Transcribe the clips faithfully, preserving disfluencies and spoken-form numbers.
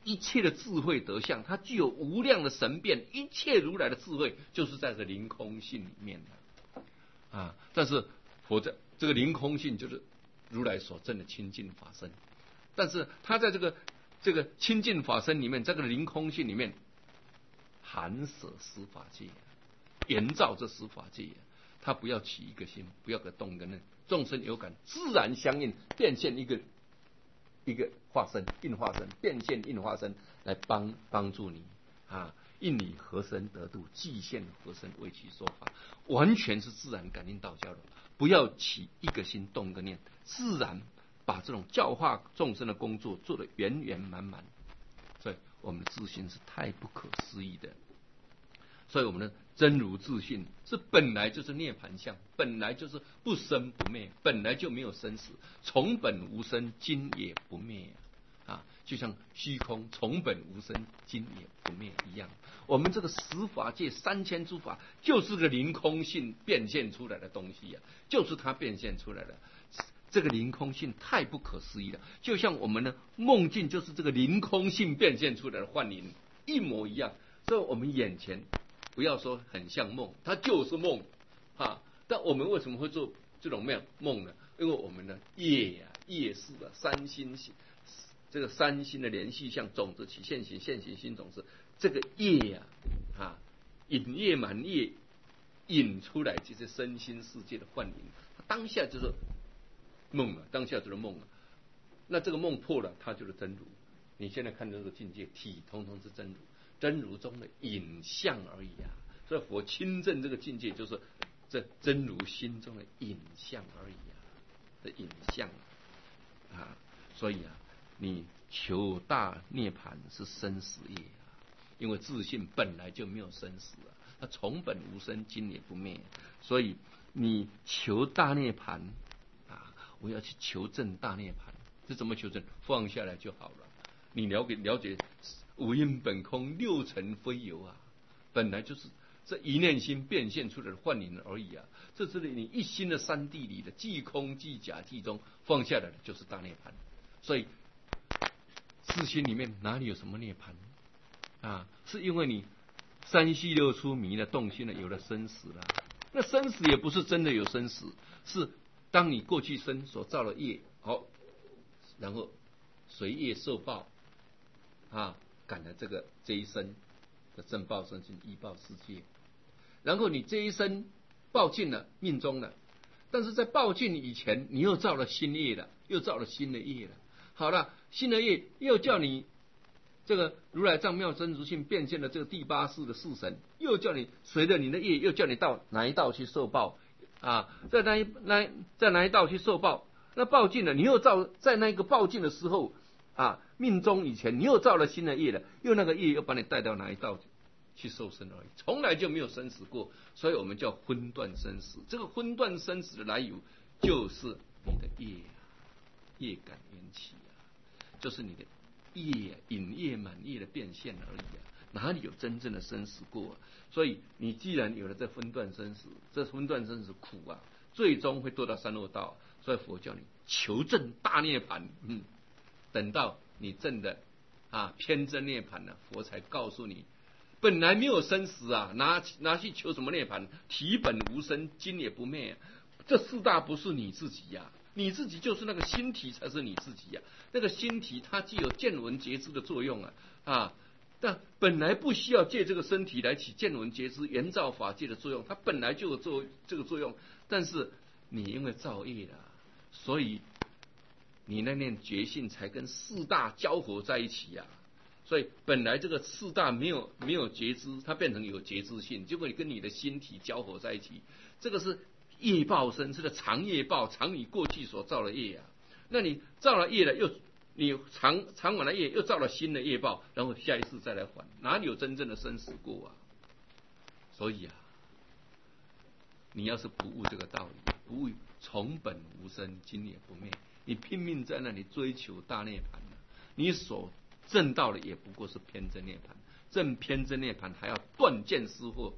一切的智慧德相，它具有无量的神变，一切如来的智慧就是在这灵空性里面的啊。但是佛在这个灵空性就是如来所证的清净法身，但是他在这个这个清净法身里面，这个灵空性里面含舍十法界，营造这十法界，他不要起一个心，不要个动一个念，众生有感，自然相应，变现一个一个化身，应化身，变现应化身来帮帮助你啊，应你合身得度，即现合身为其说法，完全是自然感应道交的，不要起一个心，动一个念，自然把这种教化众生的工作做得圆圆满满。所以我们的自信是太不可思议的。所以我们的真如自信是本来就是涅盘相，本来就是不生不灭，本来就没有生死，从本无生，今也不灭啊！就像虚空从本无生，今也不灭一样。我们这个十法界三千诸法，就是个灵空性变现出来的东西呀、啊，就是它变现出来的。这个灵空性太不可思议了，就像我们的梦境就是这个灵空性变现出来的幻影一模一样。所以我们眼前不要说很像梦，它就是梦啊！但我们为什么会做这种梦呢？因为我们的业呀、啊、业是啊，三心这个三心的连续相，种子起现行，现行心种子，这个业呀 啊, 啊，引业满业引出来这些身心世界的幻影，当下就是梦了，当下就是梦了。那这个梦破了，它就是真如。你现在看到这个境界，体通通是真如，真如中的影像而已啊。所以佛亲证这个境界，就是这真如心中的影像而已啊，的影像啊。所以啊，你求大涅盘是生死业啊，因为自信本来就没有生死啊，它从本无生，今也不灭。所以你求大涅盘啊，我要去求证大涅盘，这怎么求证？放下来就好了。你了解了解五阴本空，六尘非有啊，本来就是这一念心变现出来的幻影而已啊。这是你一心的三谛里的即空即假即中，放下来的就是大涅盘。所以自心里面哪里有什么涅盘啊？是因为你三细六出迷了，动心了，有了生死了。那生死也不是真的有生死，是当你过去生所造的业，好，然后随业受报啊，赶了这个这一生的正报身心依报世界，然后你这一生报尽了，命中了，但是在报尽以前，你又造了新业了，又造了新的业了。好了，新的业又叫你这个如来藏妙真如性变现了这个第八世的四神，又叫你随着你的业，又叫你到哪一道去受报啊？在哪一哪在哪一道去受报？那报尽了，你又造在那个报尽的时候啊，命中以前你又造了新的业了，又那个业又把你带到哪一道去受生而已，从来就没有生死过，所以我们叫昏断生死。这个昏断生死的来由，就是你的业啊，业感缘起啊，就是你的业引业满业的变现而已啊，哪里有真正的生死过啊？所以你既然有了这分段生死，这分段生死苦啊，最终会堕到三恶道。所以佛教你求证大涅盘，嗯，等到你证的啊偏真涅盘了，佛才告诉你，本来没有生死啊，拿拿去求什么涅盘？体本无生，今也不灭、啊。这四大不是你自己呀、啊，你自己就是那个心体才是你自己呀、啊。那个心体它既有见闻觉知的作用啊啊，但本来不需要借这个身体来起见闻觉知、圆照法界的作用，它本来就有做这个作用。但是你因为造业了，所以你那念觉性才跟四大交合在一起呀、啊。所以本来这个四大没有没有觉知，它变成有觉知性，结果你跟你的心体交合在一起，这个是业报身，是个长业报，长你过去所造的业啊。那你造了业了，又你偿偿完了业，又造了新的业报，然后下一次再来还，哪里有真正的生死过啊？所以啊，你要是不悟这个道理，不悟从本无生，今也不灭，你拼命在那里追求大涅盘了，你所证道的也不过是偏真涅盘，证偏真涅盘还要断见思惑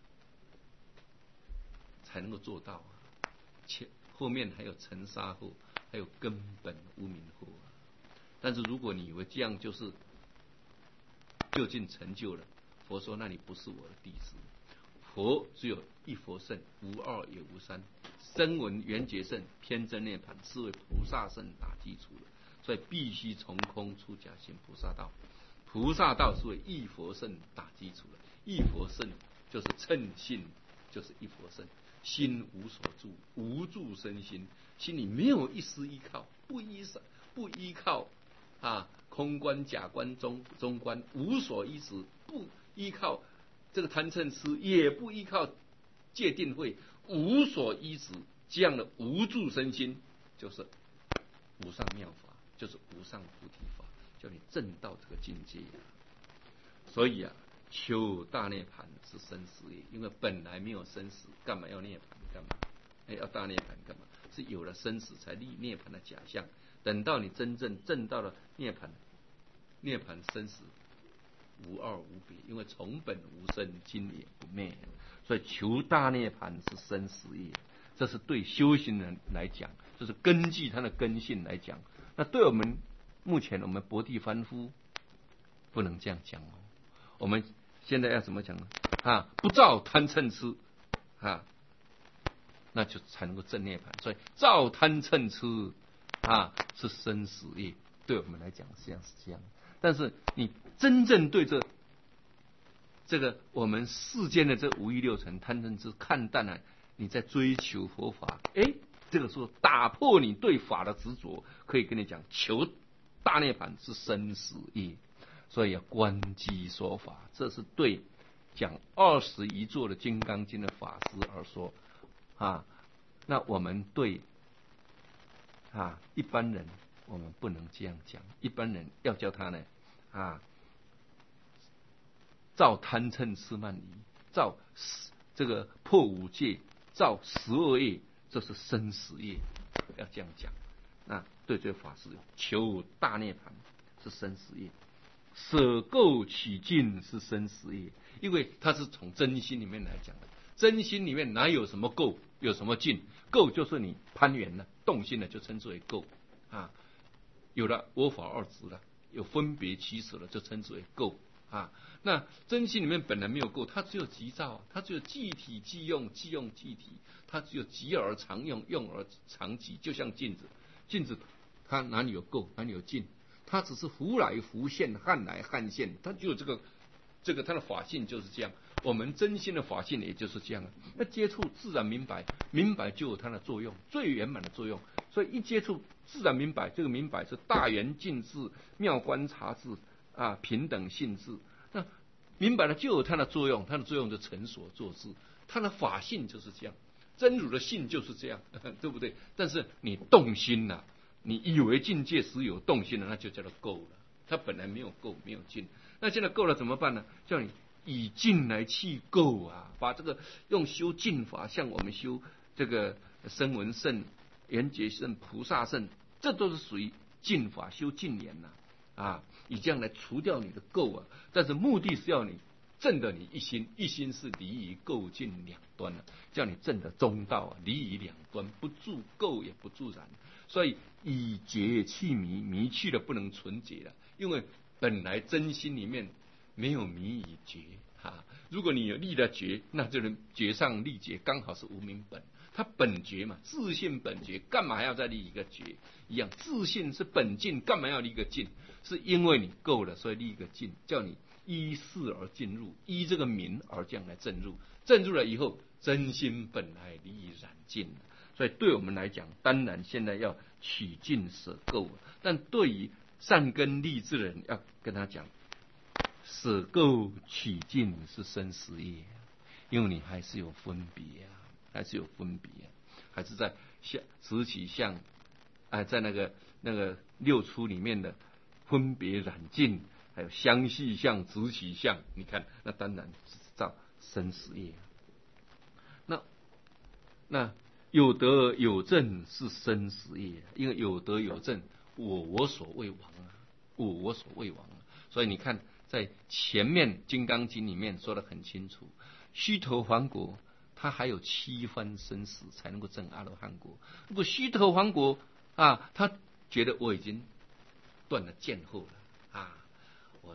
才能够做到啊，前后面还有尘沙惑，还有根本无明惑啊。但是如果你以为这样就是究竟成就了。佛说：“那你不是我的弟子。”佛只有一佛圣，无二也无三。声闻缘觉圣偏真涅盘，是为菩萨圣打基础的，所以必须从空出假行菩萨道。菩萨道是为一佛圣打基础的，一佛圣就是称性，就是一佛圣。心无所住，无住身心，心里没有一丝依靠，不依不依靠啊空观、假观、中中观，无所依止，不依靠这个贪嗔痴，也不依靠戒定慧，无所依止，这样的无住身心，就是无上妙法，就是无上菩提法，叫你证到这个境界啊。所以啊，求大涅盘是生死业，因为本来没有生死，干嘛要涅盘？干嘛？哎，要大涅盘干嘛？是有了生死才立涅盘的假象。等到你真正证到了涅盘，涅盘生死无二无别，因为从本无生，今也不灭。所以求大涅盘是生死业，这是对修行人来讲，这是根据他的根性来讲。那对我们目前我们薄地凡夫不能这样讲哦。我们现在要怎么讲呢？啊，不造贪嗔痴啊，那就才能够证涅盘。所以造贪嗔痴啊是生死业，对我们来讲实际上是这样。但是你真正对这这个我们世间的这五欲六尘贪嗔痴看淡了，你在追求佛法，哎，这个时候打破你对法的执着，可以跟你讲，求大涅盘是生死业。所以要观机说法，这是对讲二十一座的《金刚经》的法师而说啊。那我们对啊一般人，我们不能这样讲。一般人要叫他呢啊，造贪嗔痴慢疑，造这个破五戒，造十恶业，这是生死业，要这样讲。那对这个法师求大涅盘是生死业。舍垢取净是生死业，因为它是从真心里面来讲的。真心里面哪有什么垢，有什么净？垢就是你攀缘了、动心了，就称之为垢啊。有了我法二执了，有分别起舍了，就称之为垢啊。那真心里面本来没有垢，它只有即造，它只有即体即用，即用即体，它只有即而常用，用而常即，就像镜子，镜子它哪里有垢，哪里有净？它只是浮来浮现，汉来汉现，它就有这个这个它的法性就是这样。我们真心的法性也就是这样啊。那接触自然明白，明白就有它的作用，最圆满的作用。所以一接触自然明白，这个明白是大圆净智、妙观察智啊，平等性智。那明白了就有它的作用，它的作用就成所作智，它的法性就是这样，真如的性就是这样，对不对？但是你动心了、啊。你以为境界时有动心了，那就叫做垢了。它本来没有垢，没有净。那现在垢了怎么办呢？叫你以净来去垢啊！把这个用修净法，像我们修这个声闻圣、缘觉圣、菩萨圣，这都是属于净法，修净言呐啊！以这样来除掉你的垢啊。但是目的是要你证得你一心，一心是离于垢净两端了，叫你证得中道啊，离于两端，不住垢也不住染。所以以觉去迷，迷去了不能纯洁了，因为本来真心里面没有迷与觉啊。如果你有立了觉，那就是觉上立觉，刚好是无明本，它本觉嘛，自性本觉，干嘛还要再立一个觉？一样，自性是本净，干嘛要立一个净？是因为你够了，所以立一个净，叫你依事而进入，依这个名而这样来证入，证入了以后，真心本来离以染净了。所以对我们来讲，当然现在要取净舍垢，但对于善根利智的人，要跟他讲，舍垢取净是生死业，因为你还是有分别啊，还是有分别、啊，还是在相执起相，哎，在那个那个六出里面的分别染净，还有相续相、执起相，你看，那当然是造生死业、啊。那那。有德有正是生死业，因为有德有正，我我所谓王啊，我我所谓王啊。所以你看，在前面《金刚经》里面说得很清楚，须陀洹果他还有七番生死才能够证阿罗汉果。如果须陀洹果啊，他觉得我已经断了见后了啊，我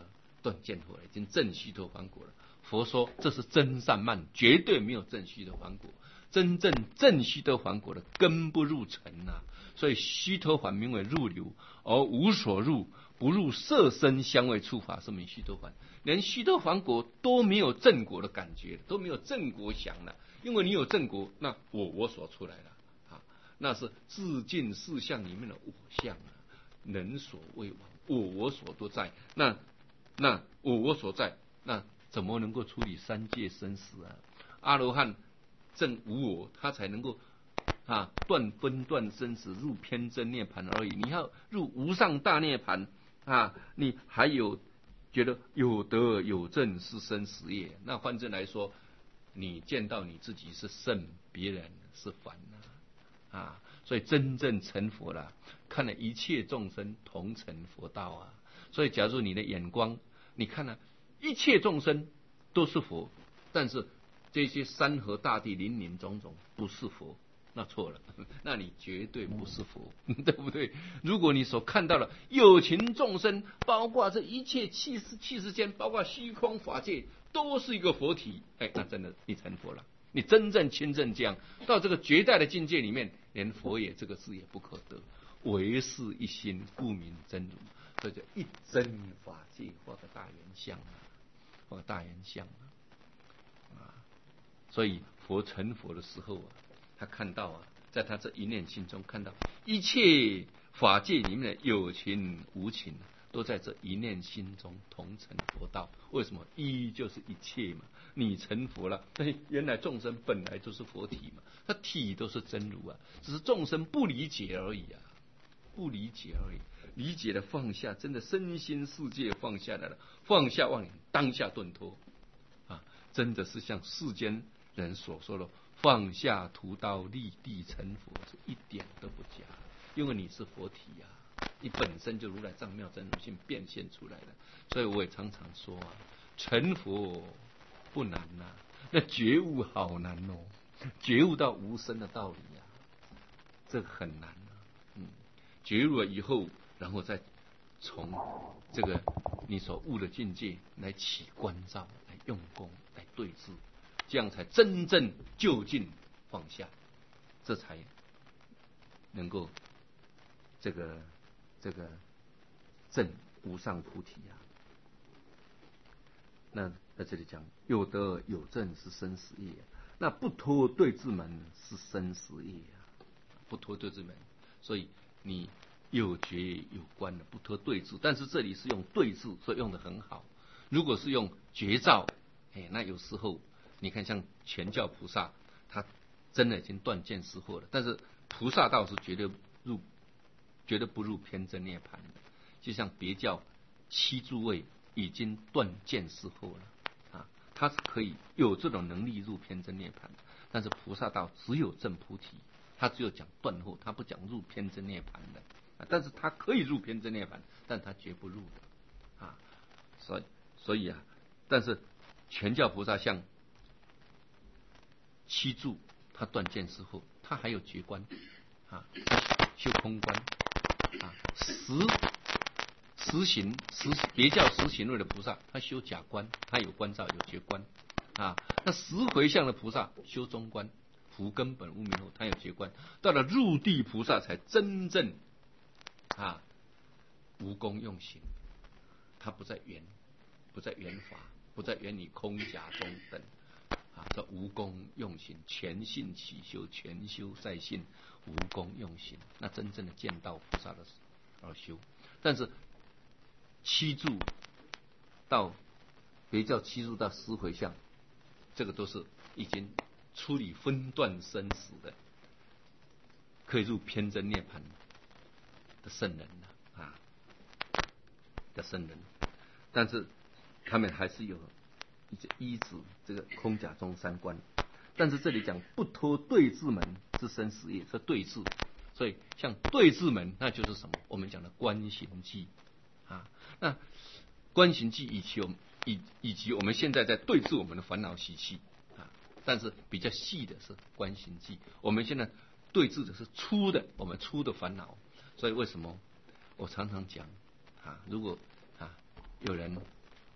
断见佛了，已经证须陀洹果了。佛说这是真善慢，绝对没有证须陀洹果。真正证须陀洹果的根不入尘啊，所以须陀洹名为入流，而无所入，不入色身香味触法，是名须陀洹。连须陀洹果都没有正果的感觉，都没有正果想了，因为你有正果，那我我所出来了啊，那是自尽四相里面的我相啊，人所未往，我我所都在，那那我我所在，那怎么能够处理三界生死啊？阿罗汉正无我，他才能够啊断分断生死，入偏真涅盘而已。你要入无上大涅盘啊，你还有觉得有得有证是生死业。那换正来说，你见到你自己是圣，别人是凡啊，啊，所以真正成佛了，看了一切众生同成佛道啊。所以假如你的眼光，你看了、啊、一切众生都是佛，但是这些山河大地林林种种不是佛，那错了，那你绝对不是佛，对不对？如果你所看到的有情众生，包括这一切气世气世间，包括虚空法界，都是一个佛体，哎，那真的你成佛了。你真正亲证这样，到这个绝代的境界里面，连佛也这个字也不可得，唯是一心，故名真如。这叫一真法界，画个大圆相啊，画个大圆相啊。啊，所以佛成佛的时候啊，他看到啊，在他这一念心中看到一切法界里面的有情无情，都在这一念心中同成佛道。为什么？一就是一切嘛。你成佛了，原来众生本来就是佛体嘛，他体都是真如啊，只是众生不理解而已啊，不理解而已。理解了放下，真的身心世界放下来了，放下妄念，当下顿脱啊，真的是像世间人所说的放下屠刀立地成佛，是一点都不假，因为你是佛体啊，你本身就如来藏妙真如性变现出来的。所以我也常常说啊，成佛不难呐、啊，那觉悟好难哦，觉悟到无生的道理啊，这个很难啊。嗯，觉悟了以后，然后再从这个你所悟的境界来起观照，来用功，来对治，这样才真正就近放下，这才能够这个这个证无上菩提啊。那在这里讲有得有证是生死业，那不脱对治门是生死业啊，不脱对治门，所以你有觉有观的不脱对治，但是这里是用对治，所以用得很好。如果是用觉照，哎，那有时候你看像全教菩萨，他真的已经断见思惑了，但是菩萨道是绝对入绝对不入偏真涅槃的，就像别教七诸位已经断见思惑了啊，他是可以有这种能力入偏真涅槃，但是菩萨道只有证菩提，他只有讲断后，他不讲入偏真涅槃的。但是他可以入偏真涅槃，但他绝不入的啊，所以所以啊，但是全教菩萨像七住，他断见思惑，他还有觉观啊，修空观啊，十十行十别教十行位的菩萨，他修假观，他有观照有觉观啊，那十回向的菩萨修中观，伏根本无明后，他有觉观，到了入地菩萨才真正啊，无功用行，他不在缘，不在缘法，不在缘理空假中等啊，这无功用行，全信起修，全修在信，无功用行，那真正的见到菩萨的而修。但是七住到别叫七住到十回向，这个都是已经处理分段生死的，可以入偏真涅槃的圣人了啊，的圣人，但是他们还是有依止这个空假中三观，但是这里讲不脱对治门是生死业，是对治，所以像对治门那就是什么？我们讲的观行记啊，那观行记以及我们以以及我们现在在对治我们的烦恼习气啊，但是比较细的是观行记，我们现在对治的是粗的，我们粗的烦恼。所以为什么我常常讲啊，如果啊有人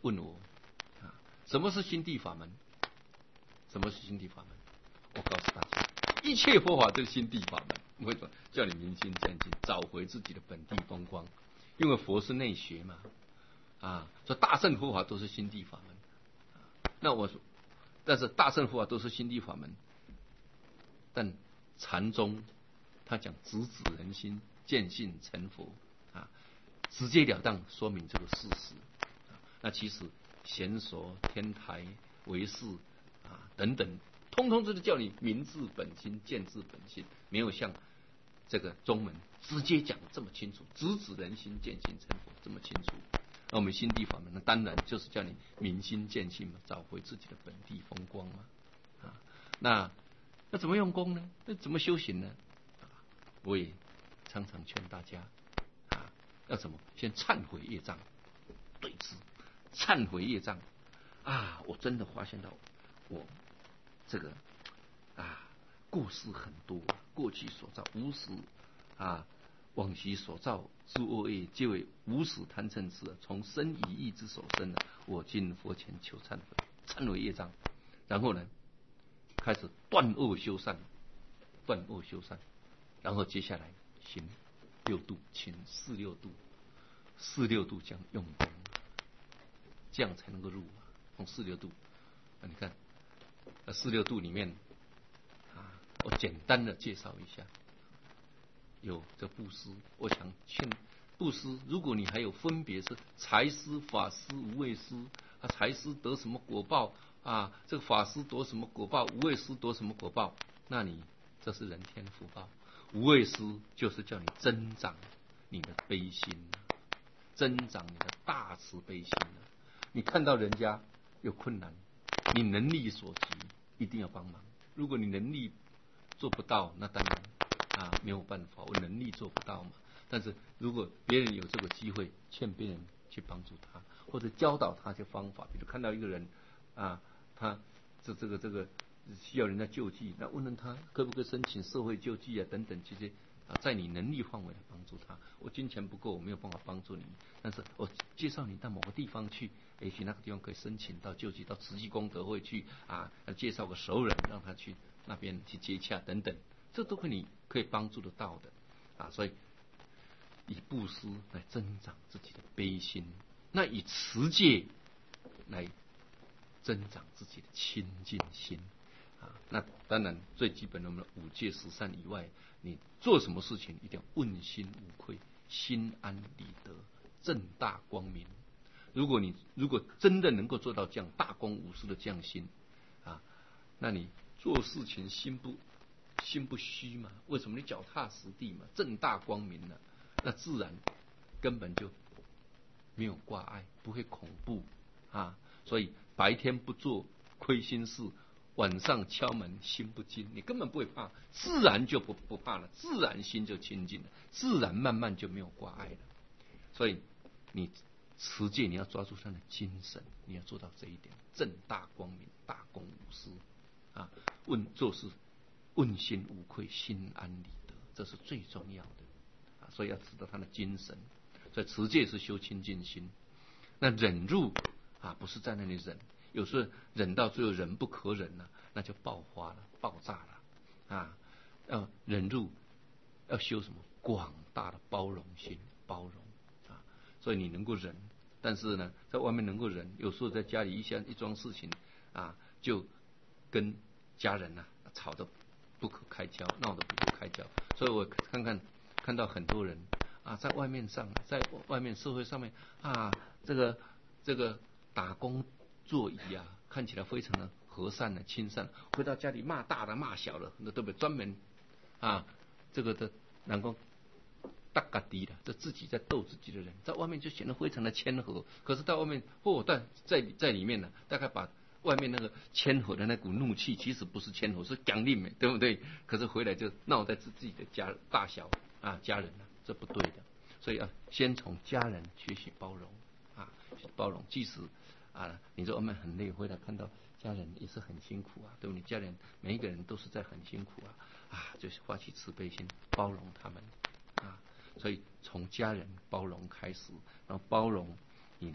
问我啊，什么是心地法门？什么是心地法门？我告诉大家，一切佛法都是心地法门。为什么叫你明心见性，找回自己的本地风光？因为佛是内学嘛，啊，说大乘佛法都是心地法门。那我说，但是大乘佛法都是心地法门，但禅宗他讲直指人心，见性成佛啊，直截了当说明这个事实。啊、那其实贤说、天台、唯识啊等等，通通都是叫你明自本心，见自本心，没有像这个宗门直接讲这么清楚，直指人心，见性成佛这么清楚。那我们心地法门呢，当然就是叫你明心见性嘛，找回自己的本地风光嘛。啊，那那怎么用功呢？那怎么修行呢？啊，我也常常劝大家啊，要怎么先忏悔业障，对治忏悔业障啊！我真的发现到我这个啊过失很多，过去所造无始啊。往昔所造诸恶业，皆为无始贪嗔痴，从身语意之所生的。我今佛前求忏悔，忏悔业障，然后呢，开始断恶修善，断恶修善，然后接下来行六度，请四六度，四六度这样用功，这样才能够入。从四六度，啊、你看，四六度里面啊，我简单的介绍一下。有这布施，我想劝布施，如果你还有分别是财施、法施、无畏施啊，财施得什么果报啊？这个法施得什么果报？无畏施得什么果报？那你这是人天福报。无畏施就是叫你增长你的悲心，增长你的大慈悲心。你看到人家有困难，你能力所及一定要帮忙。如果你能力做不到，那当然。啊，没有办法，我能力做不到嘛。但是如果别人有这个机会，劝别人去帮助他，或者教导他一些方法，比如看到一个人啊，他这这个这个需要人家救济，那问问他可不可以申请社会救济啊等等这些啊，在你能力范围来帮助他。我金钱不够，我没有办法帮助你，但是我介绍你到某个地方去，也许那个地方可以申请到救济，到慈济功德会去啊，介绍个熟人让他去那边去接洽等等。这都可以，可以帮助得到的啊！所以以布施来增长自己的悲心，那以持戒来增长自己的清净心啊！那当然最基本的我们的五戒十善以外，你做什么事情一定要问心无愧，心安理得，正大光明。如果你如果真的能够做到这样大公无私的这样心啊，那你做事情心不心不虚嘛？为什么你脚踏实地嘛？正大光明了，那自然根本就没有挂碍，不会恐怖啊。所以白天不做亏心事，晚上敲门心不惊，你根本不会怕，自然就不不怕了，自然心就清净了，自然慢慢就没有挂碍了。所以你持戒，你要抓住他的精神，你要做到这一点，正大光明，大公无私啊，问做事。问心无愧，心安理得，这是最重要的啊！所以要知道他的精神。所以持戒是修清净心。那忍辱啊，不是在那里忍，有时候忍到最后忍不可忍了，那就爆发了，爆炸了啊！要忍辱，要修什么？广大的包容心，包容啊！所以你能够忍，但是呢，在外面能够忍，有时候在家里一项一桩事情啊，就跟家人啊吵得不可开交，闹得不可开交。所以我看看看到很多人啊，在外面上，在外面社会上面啊，这个这个打工做椅啊，看起来非常的和善的亲善，回到家里骂大的骂小的，那对不对？专门啊，这个的能够大嘎低的，这自己在斗自己的人，在外面就显得非常的谦和，可是到外面或在在在里面呢，大概把外面那个谦和的那股怒气，其实不是谦和，是强硬美，对不对？可是回来就闹在自己的家大小啊家人啊，这不对的。所以要先从家人学习包容啊，包容。即使啊你在外面很累，回来看到家人也是很辛苦啊，对不对？家人每一个人都是在很辛苦啊啊，就是发起慈悲心，包容他们啊。所以从家人包容开始，然后包容你的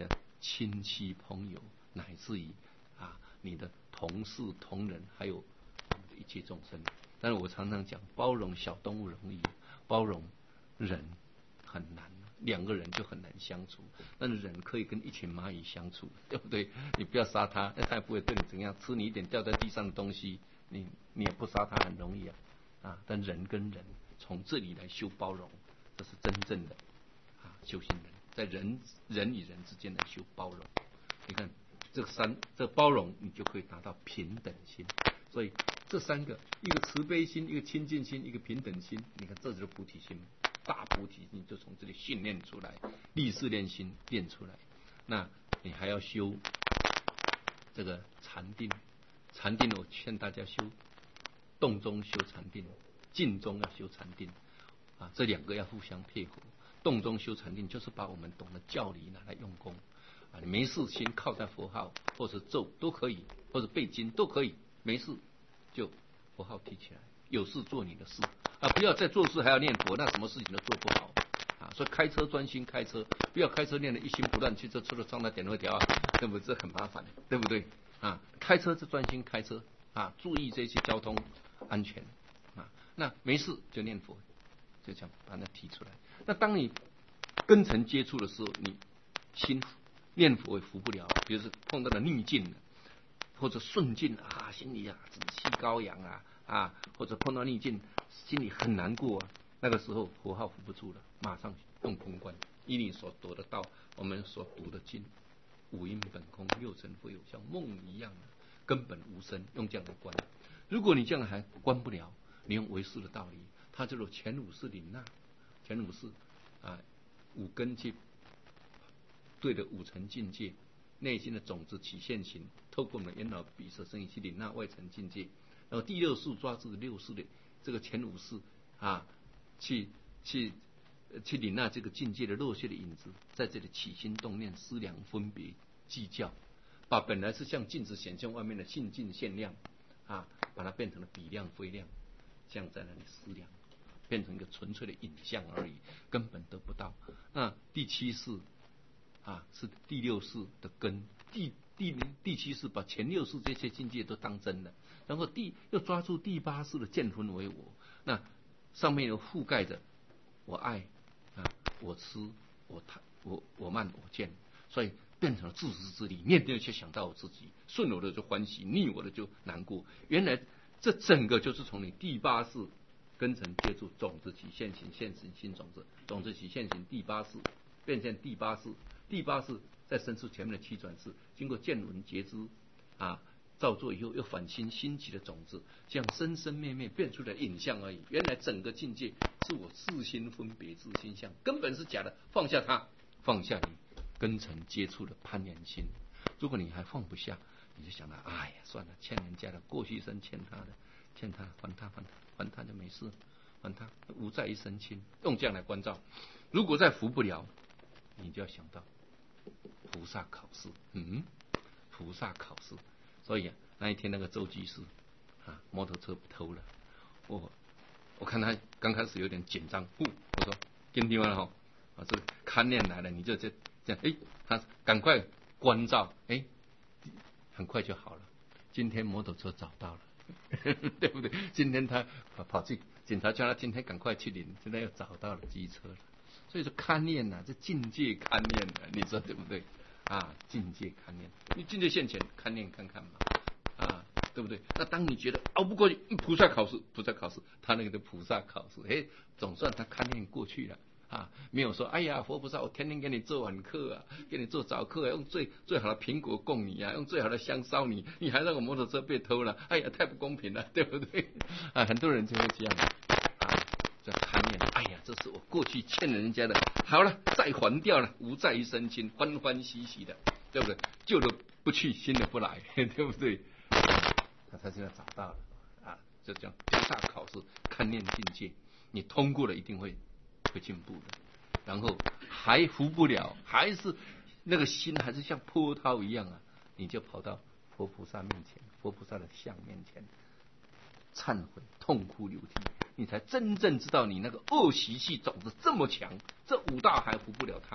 亲戚朋友，乃至于啊你的同事同仁，还有一切众生。但是我常常讲，包容小动物容易，包容人很难。两个人就很难相处，但是人可以跟一群蚂蚁相处，对不对？你不要杀它，它也不会对你怎样。吃你一点掉在地上的东西，你你也不杀它，很容易啊啊！但人跟人从这里来修包容，这是真正的啊修行人，在人人与人之间来修包容。你看这三这包容，你就可以达到平等心。所以这三个，一个慈悲心，一个亲近心，一个平等心，你看这就是菩提心。大菩提心就从这里训练出来，立誓练心练出来。那你还要修这个禅定，禅定我劝大家修，动中修禅定，静中要修禅定啊，这两个要互相配合。动中修禅定就是把我们懂得教理拿来用功啊，你没事心靠在佛号或者咒都可以，或者背经都可以，没事就佛号提起来，有事做你的事。啊，不要再做事还要念佛，那什么事情都做不好啊！所以开车专心开车，不要开车念得一心不乱，去这车的上那点二条，对不对？这很麻烦，对不对？啊，开车是专心开车啊，注意这些交通安全啊。那没事就念佛，就这样把它提出来。那当你跟尘接触的时候，你心念佛也服不了，比如说碰到了逆境或者顺境啊，心里啊志气高扬啊啊，或者碰到逆境。心里很难过啊，那个时候佛号扶不住了，马上用空观，依你所得的道，我们所读的经，五阴本空，六尘非有，像梦一样的根本无生，用这样来观。如果你这样还观不了，你用唯识的道理，它叫做前五识领纳，前五识啊，五根去对的五层境界，内心的种子起现行，透过我们的眼脑鼻舌身意去领纳外层境界，然后第六识抓住六识的。这个前五识啊，去去去领纳这个境界的落谢的影子，在这里起心动念、思量、分别、计较，把本来是像镜子显现外面的性境现量啊，把它变成了比量、非量，这样在那里思量，变成一个纯粹的影像而已，根本得不到。那第七识啊，是第六识的根，第第第七识把前六识这些境界都当真了。然后第又抓住第八识的见分为我，那上面又覆盖着我爱啊，我痴，我贪，我我慢，我见，所以变成了自私自利，念念去想到我自己，顺我的就欢喜，逆我的就难过。原来这整个就是从你第八识根尘接触种子起现行，现行新种子，种子起现行第八识变现第八识，第八识再生出前面的七转识，经过见闻觉知啊。造作以后又反心兴起的种子，这样生生灭灭变出来的影像而已。原来整个境界是我自心分别自心相，根本是假的。放下它，放下你根尘接触的攀缘心。如果你还放不下，你就想到，哎呀，算了，欠人家的，过去生欠他的，欠他还他还他还他就没事，还他无债一身轻。用这样来关照。如果再服不了，你就要想到菩萨考试，嗯，菩萨考试。所以、啊、那一天那个周居士啊，摩托车偷了，我我看他刚开始有点紧张，呼，我说今天哈啊，这个勘念来了，你就这这样，哎，他赶快关照，哎，很快就好了。今天摩托车找到了，对不对？今天他跑去警察叫他今天赶快去领，现在又找到了机车了。所以说勘念呐、啊，这境界勘念呐、啊，你说对不对？啊，境界勘念，你境界现前，勘念看看嘛，啊，对不对？那当你觉得熬不过去，菩萨考试，菩萨考试，他那个的菩萨考试，哎，总算他勘念过去了啊，没有说，哎呀，佛菩萨，我天天给你做晚课啊，给你做早课、啊，用最最好的苹果供你啊，用最好的香烧你，你还让我摩托车被偷了，哎呀，太不公平了，对不对？啊，很多人就会这样啊，叫勘念，哎呀，这是我过去欠人家的。好了，再还掉了，无债一身轻，欢欢喜喜的，对不对？旧的不去，新的不来，对不对？他他现在找到了啊，就这样菩萨考试，勘念境界，你通过了一定会会进步的。然后还服不了，还是那个心还是像波涛一样啊，你就跑到佛菩萨面前，佛菩萨的像面前，忏悔，痛哭流涕。你才真正知道你那个恶习气种子这么强，这五大还服不了他，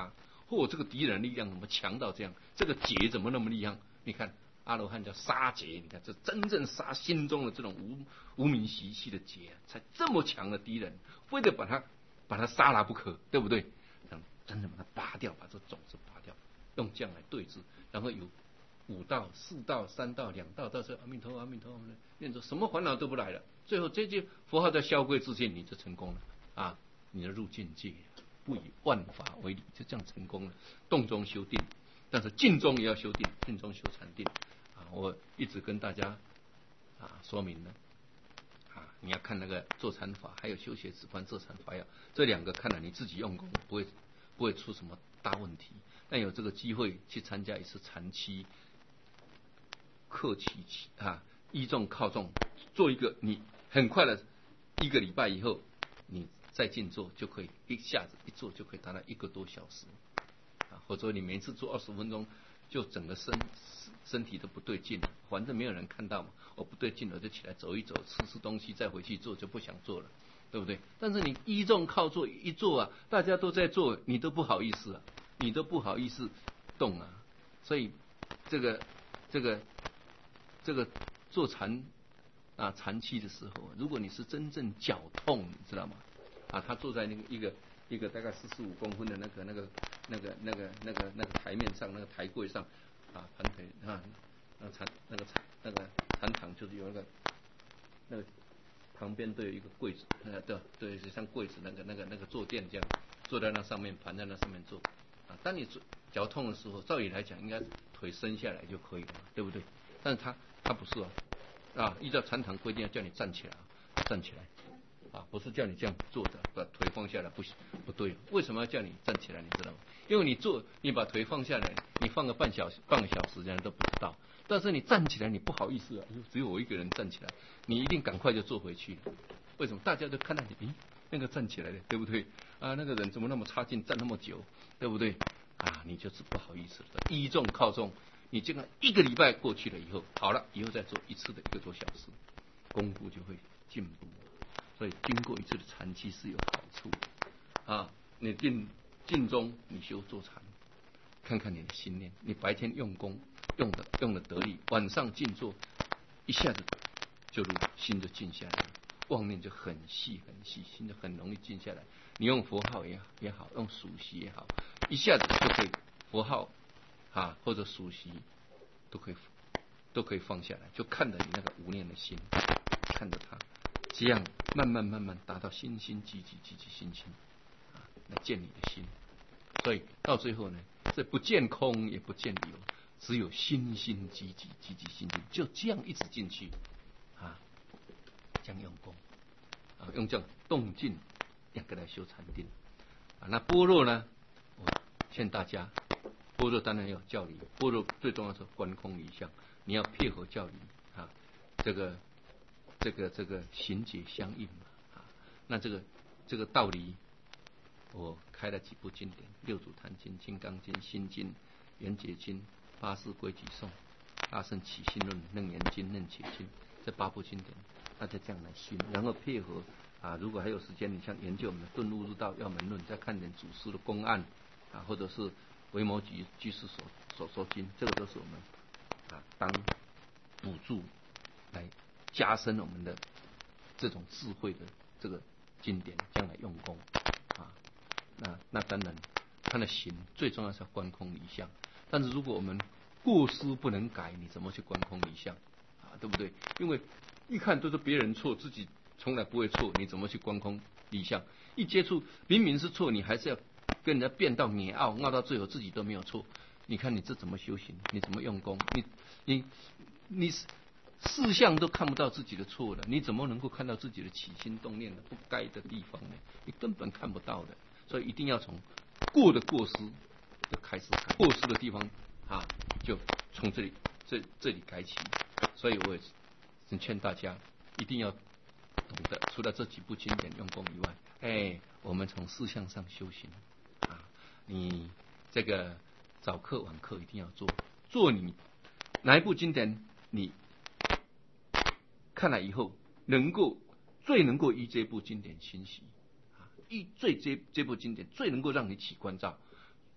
嚯、哦，这个敌人力量怎么强到这样？这个劫怎么那么厉害？你看阿罗汉叫杀劫，你看这真正杀心中的这种无无名习气的劫、啊，才这么强的敌人，非得把他把他杀了不可，对不对？真正把它拔掉，把这种子拔掉，用这样来对治，然后有五道、四道、三道、两道，到时候阿弥陀佛、阿弥陀佛，念着什么烦恼都不来了。最后这句佛号在消归自尽，你就成功了啊！你的入境界，不以万法为理，就这样成功了。动中修定，但是静中也要修定，静中修禅定啊！我一直跟大家啊说明了啊，你要看那个坐禅法，还有修学止观坐禅法要这两个，看了你自己用功不会不会出什么大问题。但有这个机会去参加一次禅期、课期啊，依众靠众，做一个你很快的一个礼拜以后，你再静坐就可以一下子一坐就可以达到一个多小时啊，或者你每次做二十分钟，就整个身身体都不对劲了，反正没有人看到嘛，我不对劲了就起来走一走，吃吃东西，再回去做就不想做了，对不对？但是你依众靠坐一做啊，大家都在做，你都不好意思啊。你都不好意思动啊，所以这个这个这个做禅啊禅期的时候，如果你是真正脚痛，你知道吗？啊，他坐在那个一个一个大概四十五公分的那个那个那个那个那个那个台面上，那个台柜上啊盘腿啊，那禅那个禅那个禅堂就是有那个那个旁边都有一个柜子，呃对对，像柜子那个那个那个坐垫这样，坐在那上面盘在那上面坐。当你脚痛的时候，照理来讲应该腿伸下来就可以了，对不对？但是他他不是啊，啊，依照禅堂规定要叫你站起来，站起来，啊，不是叫你这样坐着把腿放下来，不行，不对。为什么要叫你站起来？你知道吗？因为你坐，你把腿放下来，你放个半小时、半个小时，人家都不知道。但是你站起来，你不好意思啊，只有我一个人站起来，你一定赶快就坐回去。为什么？大家都看到你，咦，那个站起来的，对不对？啊，那个人怎么那么差劲，站那么久，对不对？啊，你就是不好意思了。依众靠众，你这个一个礼拜过去了以后，好了，以后再做一次的一个多小时，功夫就会进步。所以经过一次的禅期是有好处啊。你定静中，你修坐禅，看看你的心念。你白天用功用的用的得力，晚上静坐，一下子就入心就静下来了，妄念就很细很细，心就很容易静下来。你用佛号也也好，用数息也好，一下子就可以佛号啊或者数息都可以都可以放下来，就看着你那个无念的心，看着它，这样慢慢慢慢达到心心积极积极心心啊，来见你的心。所以到最后呢，这不见空也不见有，只有心心积极积极心心，就这样一直进去啊，这样用功啊，用这样动静两个来修禅定啊。那般若呢，我劝大家，般若当然要教理，般若最重要是观空离相，你要配合教理啊，这个这个这个行解相应嘛啊。那这个这个道理，我开了几部经典：六祖坛经、金刚经、心经、圆觉经、八识规矩颂、大乘起信论、楞严经、楞伽经，这八部经典，大家这样来信，然后配合啊，如果还有时间，你像研究我们的顿悟入道要门论，再看点祖师的公案啊，或者是维摩诘居士所所说经，这个都是我们啊当辅助来加深我们的这种智慧的这个经典，将来用功啊。那那当然，他的行最重要是要观空离相。但是如果我们过失不能改，你怎么去观空离相啊？对不对？因为一看都是别人错，自己从来不会错，你怎么去观空离相？一接触明明是错，你还是要跟人家辩到碾拗，拗到最后自己都没有错。你看你这怎么修行？你怎么用功？你你你事项都看不到自己的错了，你怎么能够看到自己的起心动念的不该的地方呢？你根本看不到的。所以一定要从过的过失就开始改，过失的地方啊，就从这里这这里改起。所以我也是劝大家一定要懂得，除了这几部经典用功以外，哎，我们从事项上修行啊，你这个早课晚课一定要做，做你哪一部经典你看了以后能够最能够依这部经典心习。依最这这部经典最能够让你起关照，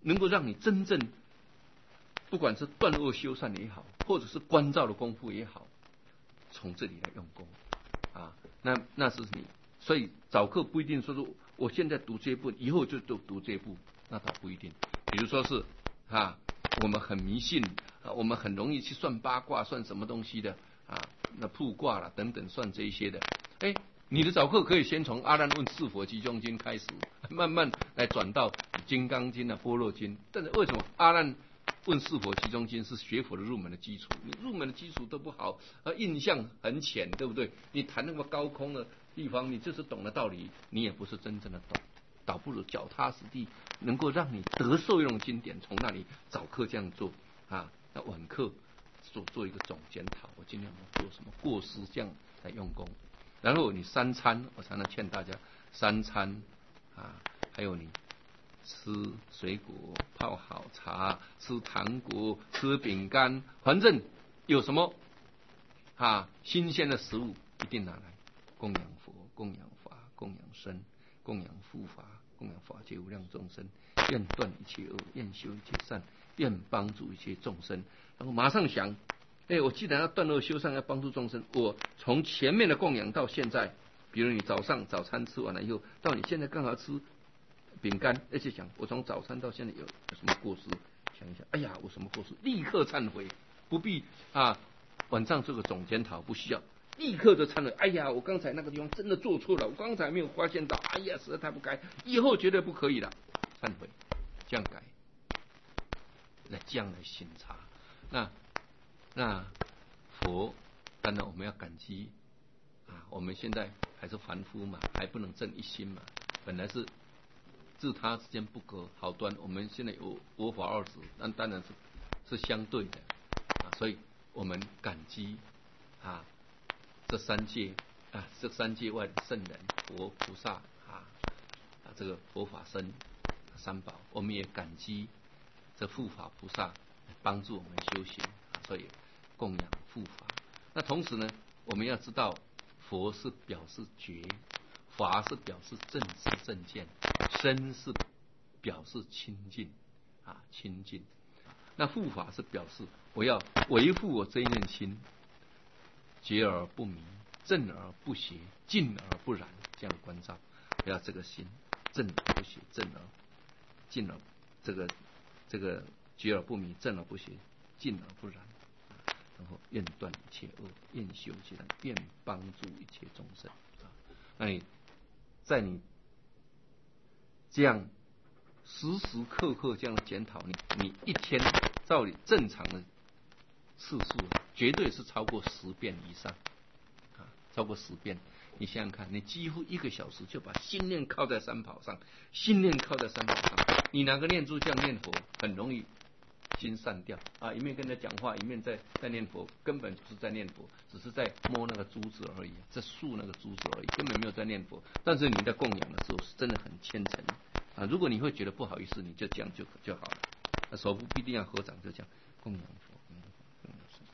能够让你真正，不管是断恶修善也好，或者是关照的功夫也好，从这里来用功啊。那那是你，所以早课不一定说是我现在读这一部，以后就都读这一部，那倒不一定。比如说是啊，我们很迷信啊，我们很容易去算八卦，算什么东西的啊，那卜卦啦等等，算这一些的。哎，你的早课可以先从阿难问四佛集中经开始，慢慢来转到金刚经啊、般若经。但是为什么阿难问四佛集中经是学佛的入门的基础？你入门的基础都不好，而印象很浅，对不对？你谈那么高空的地方，你就是懂的道理，你也不是真正的懂。倒不如脚踏实地，能够让你得受用经典，从那里早课这样做啊，那晚课做做一个总检讨，我今天我做什么过失，这样来用功。然后你三餐，我常常劝大家三餐啊，还有你吃水果、泡好茶、吃糖果、吃饼干，反正有什么啊新鲜的食物，一定拿来供养佛、供养法、供养僧、供养护法、供养法界无量众生，愿断一切恶，愿修一切善，愿帮助一切众生。然后马上想，哎，我既然要断恶修善，要帮助众生，我从前面的供养到现在，比如你早上早餐吃完了以后，到你现在刚好吃饼干，而且想我从早餐到现在有有什么过失？想一想，哎呀，我什么过失？立刻忏悔，不必啊晚上做个总检讨，不需要，立刻就忏悔。哎呀，我刚才那个地方真的做错了，我刚才没有发现到，哎呀，实在太不该，以后绝对不可以了，忏悔，这样改，来这样来审查。那那佛，当然我们要感激啊，我们现在还是凡夫嘛，还不能正一心嘛，本来是自他之间不隔好端，我们现在有我法二执，那当然是是相对的啊，所以我们感激啊这三界啊这三界外的圣人佛菩萨啊啊这个佛法僧三宝，我们也感激这护法菩萨帮助我们修行啊，所以供养护法。那同时呢，我们要知道佛是表示觉，法是表示正知正见，身是表示清净啊清净。那护法是表示我要维护我这一念心，觉而不迷，正而不邪，净而不染，这样关照。不要这个心正而不邪，正而净而这个这个觉而不迷，正而不邪，净而不染。然后愿断一切恶，愿修一切善，愿帮助一切众生。那你在你这样时时刻刻这样检讨，你你一天照理正常的次数，绝对是超过十遍以上啊，超过十遍。你想想看，你几乎一个小时就把心念靠在三宝上，心念靠在三宝上，你哪个念珠这样念佛，很容易心散掉啊！一面跟他讲话，一面在在念佛，根本不是在念佛，只是在摸那个珠子而已，在竖那个珠子而已，根本没有在念佛。但是你在供养的时候，是真的很虔诚啊！如果你会觉得不好意思，你就这样就就好了。那手不必定要合掌，就这样供养佛。供养佛。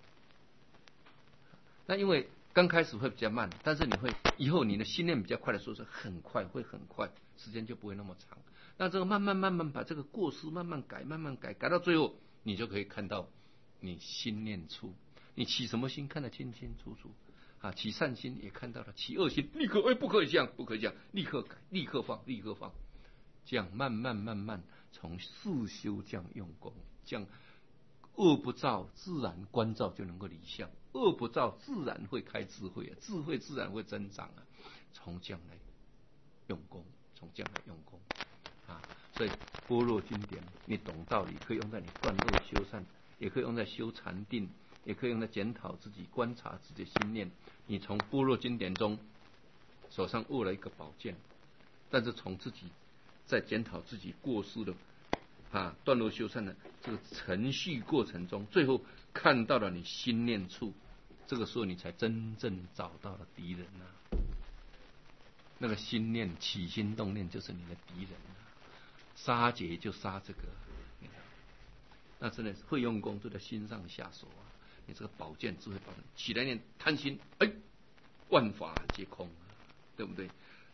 那因为刚开始会比较慢，但是你会以后你的心念比较快的时候是很快，会很快，时间就不会那么长。那这个慢慢慢慢把这个过失慢慢改，慢慢改，改到最后，你就可以看到你心念处，你起什么心看得清清楚楚啊，起善心也看到了，起恶心立刻哎不可以这样，不可以这样，立刻改，立刻放，立刻放，这样慢慢慢慢从四修这样用功，这样恶不造，自然观照就能够离相，恶不造，自然会开智慧啊，智慧自然会增长啊，从这样来用功，从这样来用功。啊，所以般若经典，你懂道理，可以用在你断恶修善，也可以用在修禅定，也可以用在检讨自己、观察自己的心念。你从般若经典中手上握了一个宝剑，但是从自己在检讨自己过失的啊断恶修善的这个程序过程中，最后看到了你心念处，这个时候你才真正找到了敌人啊！那个心念起心动念就是你的敌人啊！杀劫就杀这个，那真的会用功就在心上下手啊！你这个宝剑智慧宝剑起来念贪心，哎，万法皆空啊，对不对？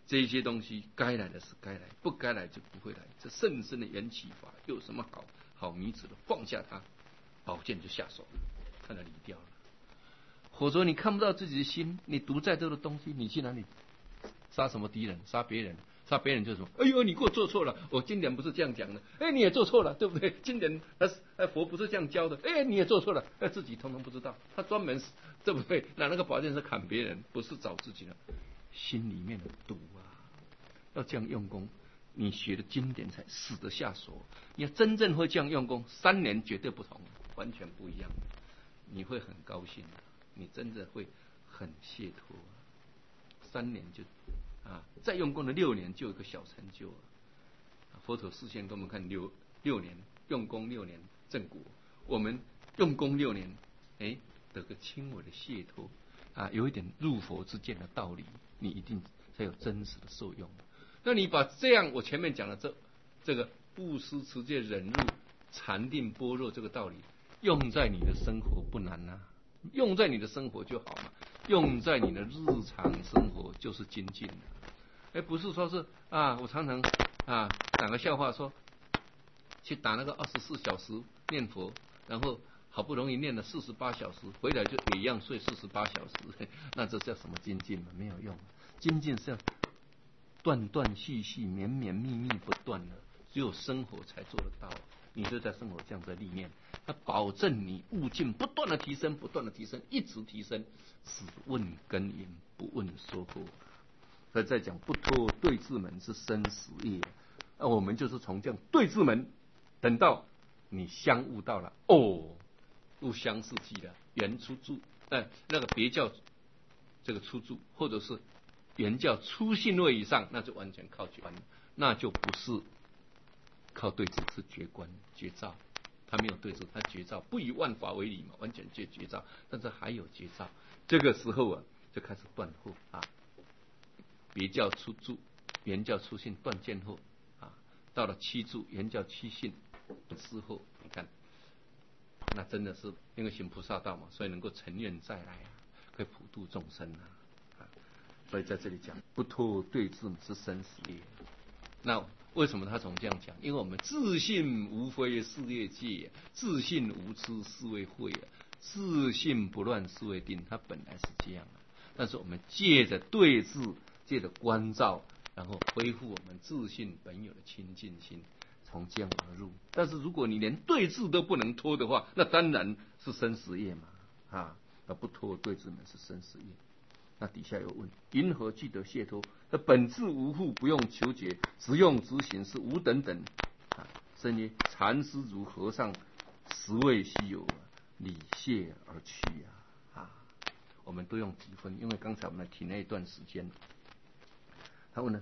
这一些东西该来的是该来，不该来就不会来。这甚深的缘起法有什么好好迷子的？放下它，宝剑就下手了，看到离掉了。否则你看不到自己的心，你读再多的东西，你去哪里杀什么敌人？杀别人，杀别人就是说，哎呦，你给我做错了，我经典不是这样讲的，哎，你也做错了，对不对？经典呃佛不是这样教的，哎，你也做错了，哎，自己通通不知道，他专门对不对？拿那个宝剑是砍别人，不是找自己的心里面的毒啊！要这样用功，你学的经典才使得下手。你要真正会这样用功，三年绝对不同，完全不一样，你会很高兴的。你真的会很解脱、啊，三年就啊，再用功的六年就有一个小成就啊。佛陀示现给我们看六六年用功六年正果，我们用功六年，哎，得个轻微的解脱啊，有一点入佛之见的道理，你一定才有真实的受用。那你把这样我前面讲的这这个布施、持戒、忍辱、禅定、般若这个道理，用在你的生活不难啊。用在你的生活就好嘛，用在你的日常生活就是精进的。哎，不是说是啊，我常常啊打个笑话说，去打那个二十四小时念佛，然后好不容易念了四十八小时，回来就也一样睡四十八小时，那这叫什么精进嘛？没有用，精进是要断断续续、绵绵密密不断的，只有生活才做得到。你就在生活这样的历练，它保证你悟境不断的提升，不断的提升，一直提升，只问根因，不问收获。所以在讲不脱对治门是生死业，那我们就是从这样对治门，等到你相悟到了，哦，入相似机了，原出住，哎，那个别叫这个出住，或者是原叫出信位以上，那就完全靠觉观，那就不是靠对治，是觉观觉照。他没有对治，他觉照不以万法为理嘛，完全觉觉照，但是还有觉照，这个时候啊，就开始断后啊，别叫出住，原叫出信，断见后啊，到了七住，原叫七信之后，你看，那真的是因为行菩萨道嘛，所以能够成愿再来啊，可以普度众生啊，啊所以在这里讲不脱对治是生死业。那为什么他总这样讲？因为我们自信无非是业界，自信无知是为慧啊，自信不乱是为定，它本来是这样啊。但是我们借着对治，借着关照，然后恢复我们自信本有的清净心，从这样而入。但是如果你连对治都不能脱的话，那当然是生死业嘛啊！那不脱对治门是生死业。那底下又问：因何具得解脱？那本质无复，不用求解，直用直行是无等等。啊，深曰：禅师如和尚，实为稀有，礼谢而去啊！啊，我们都用几分？因为刚才我们提那一段时间，他问呢，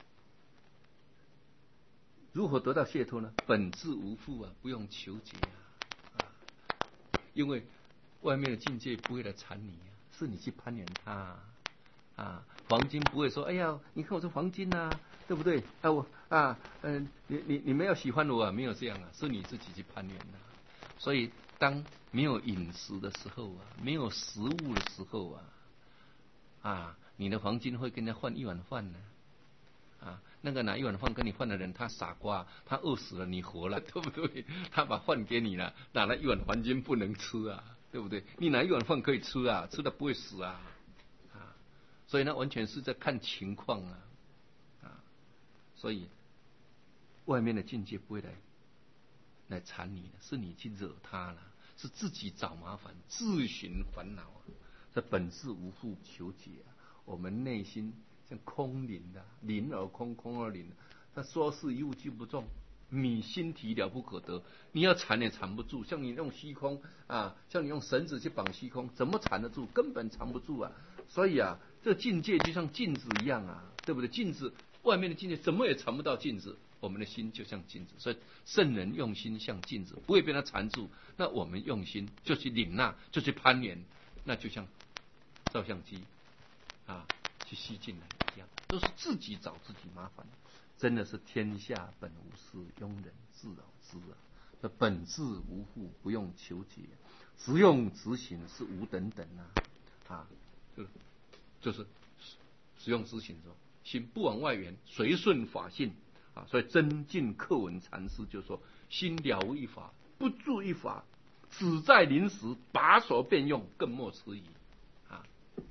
如何得到解脱呢？本质无复啊，不用求解啊！啊，因为外面的境界不会来缠你啊。是你去攀援它啊，啊，黄金不会说，哎呀，你看我是黄金啊，对不对？啊，我啊，嗯、呃，你你你们要喜欢我啊，没有这样啊，是你自己去攀援的。所以，当没有饮食的时候啊，没有食物的时候啊，啊，你的黄金会跟人家换一碗饭呢、啊，啊，那个拿一碗饭跟你换的人，他傻瓜，他饿死了，你活了，对不对？他把饭给你了，拿了一碗黄金不能吃啊。对不对？你哪一碗饭可以吃啊？吃的不会死啊！啊，所以呢，完全是在看情况啊！啊，所以外面的境界不会来来缠你的，是你去惹他了，是自己找麻烦，自寻烦恼啊！这本质无复求解啊！我们内心像空灵的，灵而空，空而灵。他说是一物俱不中。你心体了不可得，你要缠也缠不住。像你用虚空啊，像你用绳子去绑虚空，怎么缠得住？根本缠不住啊！所以啊，这境界就像镜子一样啊，对不对？镜子外面的境界怎么也缠不到镜子，我们的心就像镜子。所以圣人用心像镜子，不会被它缠住。那我们用心就去领纳，就去攀援，那就像照相机啊，去吸进来一样，都是自己找自己麻烦。真的是天下本无事，庸人自扰之啊！这本质无复，不用求解，直用直行是无等等啊！啊，就就是实用直行说， 心不往外缘，随顺法性啊。所以真净课文禅师就说：心了无一法，不住一法，只在临时，把所便用，更莫迟疑啊。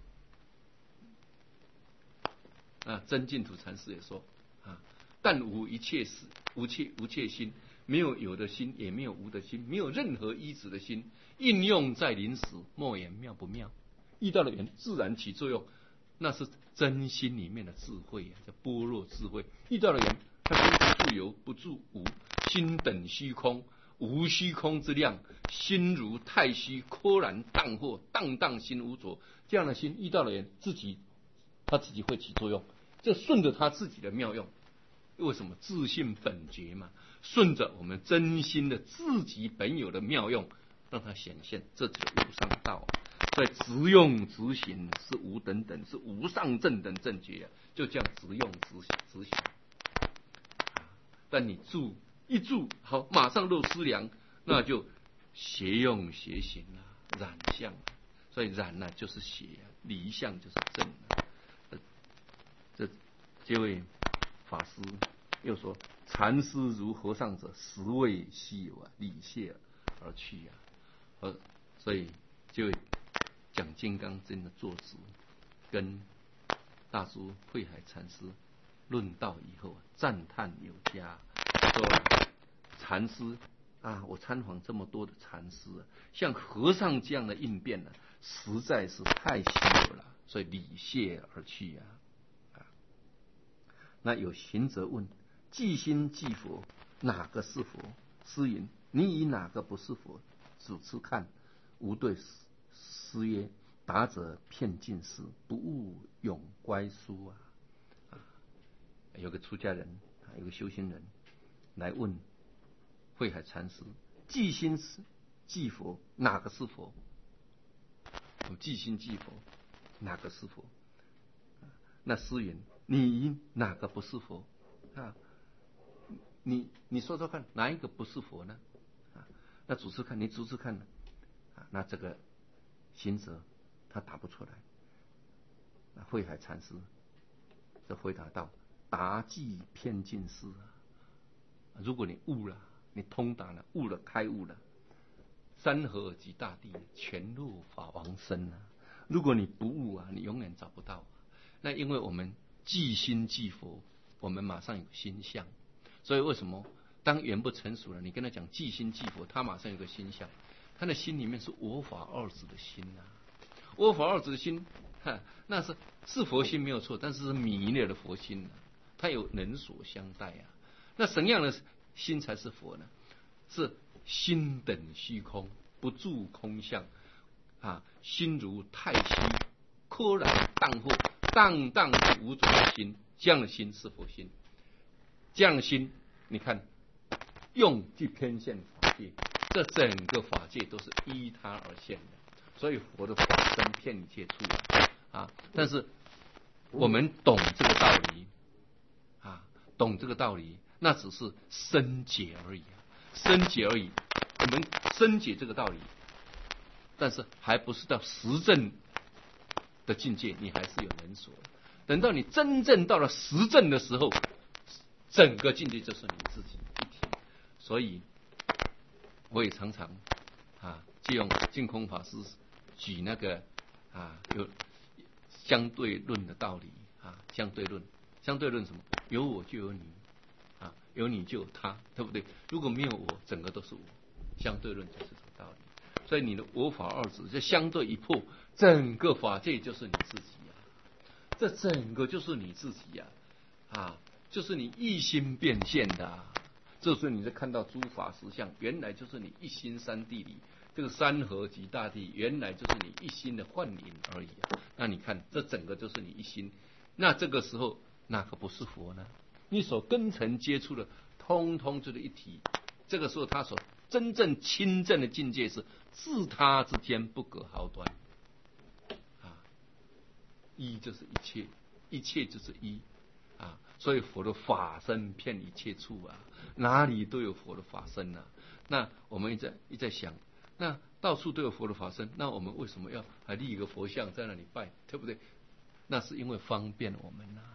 啊，真净土禅师也说啊，但无一切事，无切无切心，没有有的心，也没有无的心，没有任何依止的心，应用在临时，莫言妙不妙？遇到了缘，自然起作用，那是真心里面的智慧啊，叫般若智慧。遇到了缘，它心不住有，不住无，心等虚空，无虚空之量，心如太虚，豁然荡惑，荡荡心无着。这样的心遇到了缘，自己他自己会起作用，这顺着他自己的妙用。为什么？自性本觉嘛，顺着我们真心的自己本有的妙用，让它显现，这就是无上道。所以直用直行是无等等，是无上正等正觉啊，就这样直用直直行。但你住一住好，马上入思量，那就邪用邪行啊，染相啊。所以染呢、啊、就是邪啊，离相就是正啊。这这位法师又说：禅师如和尚者，实为稀有啊，礼谢而去啊。呃，所以这位讲金刚经的作者跟大珠慧海禅师论道以后，赞叹有加，说禅师啊，我参访这么多的禅师啊，像和尚这样的应变呢、啊，实在是太稀有了，所以礼谢而去啊。啊那有行者问：即心即佛，哪个是佛？师云：你以哪个不是佛？主持看，无对师曰：达者骗尽世，不悟永乖殊啊！啊，有个出家人，有个修行人来问慧海禅师：即心即佛，哪个是佛？即心即佛，哪个是佛？那师云：你哪个不是佛？啊，你你说说看，哪一个不是佛呢？啊，那主持看，你主持看呢？啊，那这个行者他答不出来。那慧海禅师就回答道：达即遍尽世啊！如果你悟了，你通达了，悟了，开悟了，山河及大地全入法王身啊！如果你不悟啊，你永远找不到、啊。那因为我们即心即佛，我们马上有心相，所以为什么当缘不成熟了，你跟他讲即心即佛，他马上有个心相，他的心里面是我法二字的心啊，我法二字的心，哈，那是是佛心没有错，但是是迷了的佛心啊，他有人所相待啊。那什么样的心才是佛呢？是心等虚空，不住空相啊，心如太虚，豁然荡惑，荡荡无着的心，这样的心是佛心。这样的心，你看，用即偏现法界，这整个法界都是依他而现的，所以佛的法身遍一切处啊。但是我们懂这个道理啊，懂这个道理，那只是深解而已啊，深解而已。我们深解这个道理，但是还不是到实证的境界，你还是有人所。等到你真正到了实证的时候，整个境界就是你自己一体。所以我也常常啊，借用净空法师举那个啊有相对论的道理啊，相对论，相对论什么？有我就有你啊，有你就有他，对不对？如果没有我，整个都是我。相对论就是这个道理。所以你的我法二字，这相对一破，整个法界就是你自己啊，这整个就是你自己呀、啊，啊，就是你一心变现的、啊。这时候你在看到诸法实相，原来就是你一心三地里，这个山河及大地，原来就是你一心的幻影而已啊。那你看，这整个就是你一心。那这个时候哪个不是佛呢？你所根尘接触的，通通就是一体。这个时候他所真正亲证的境界是自他之间不隔毫端啊，一就是一切，一切就是一啊，所以佛的法身遍一切处啊，哪里都有佛的法身啊。那我们一直一直在想，那到处都有佛的法身，那我们为什么要还立一个佛像在那里拜，对不对？那是因为方便我们啊，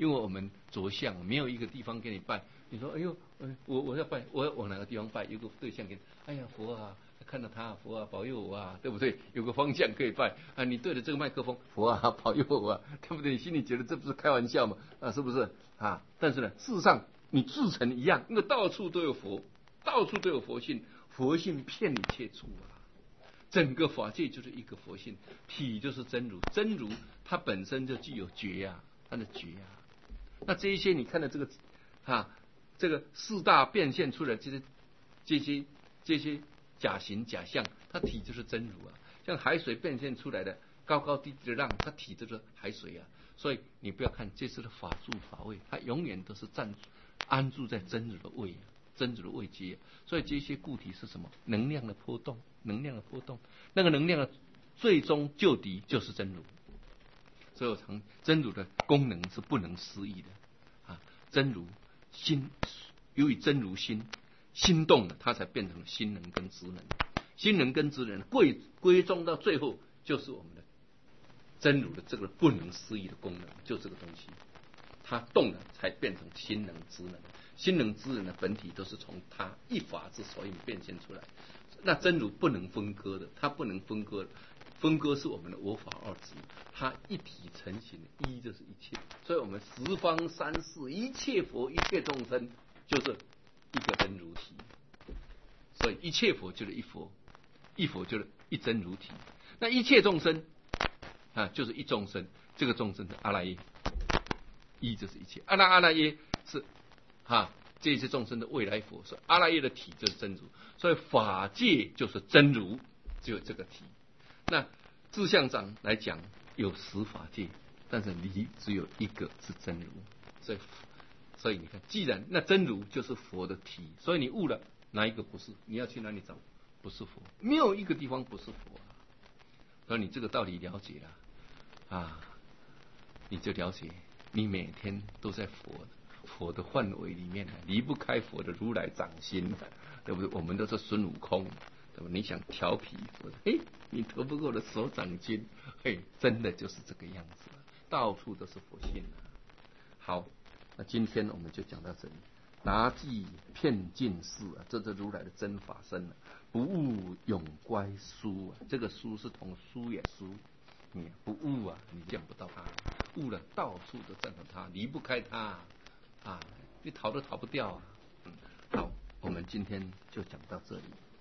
因为我们着相没有一个地方给你拜。你说，哎呦，我我要拜，我要往哪个地方拜？有个对象给你，哎呀，佛啊，看到他，佛啊，保佑我啊，对不对？有个方向可以拜啊。你对着这个麦克风，佛啊，保佑我啊，对不对？你心里觉得这不是开玩笑吗？啊，是不是啊？但是呢，事实上你自成一样，因为到处都有佛，到处都有佛性，佛性遍一切处啊。整个法界就是一个佛性，体就是真如，真如它本身就具有觉啊，它的觉啊。那这一些你看到这个啊，这个四大变现出来这些这些这些假形假象，它体就是真如啊。像海水变现出来的高高低低的浪，它体就是海水啊。所以你不要看这次的法住法位，它永远都是站安住在真如的位啊。真如的位阶，所以这些固体是什么？能量的波动，能量的波动，那个能量的最终究底就是真如。所以我常真如的功能是不能思议的啊！真如心，由于真如心心动了，它才变成了心能跟职能，心能跟职能归归宗到最后就是我们的真如的这个不能思议的功能，就这个东西，它动了才变成心能职能。心能之人的本体都是从他一法之所以变现出来，那真如不能分割的，它不能分割的，分割是我们的我法二执，它一体成型，一就是一切，所以我们十方三世一切佛一切众生就是一个真如体，所以一切佛就是一佛，一佛就是一真如体，那一切众生啊就是一众生，这个众生是阿赖耶，一就是一切，阿那阿赖耶是啊，这些众生的未来佛，所以阿赖耶的体就是真如，所以法界就是真如，只有这个体。那智相长来讲有十法界，但是离只有一个是真如，所以所以你看，既然那真如就是佛的体，所以你悟了哪一个不是？你要去哪里找？不是佛，没有一个地方不是佛啊。所以你这个道理了解了啊，你就了解，你每天都在佛的。佛的范围里面离不开佛的如来掌心，对不对？我们都是孙悟空，对吧？你想调皮，嘿，你逃不过的手掌心，嘿，真的就是这个样子，到处都是佛性。好，那今天我们就讲到这里。拿记遍尽事啊，这是如来的真法身啊。不悟永乖疏啊，这个疏是同疏也疏，你不悟啊，你见不到他；悟了，到处都见到他，离不开他。啊，你逃都逃不掉啊！嗯，好，我们今天就讲到这里。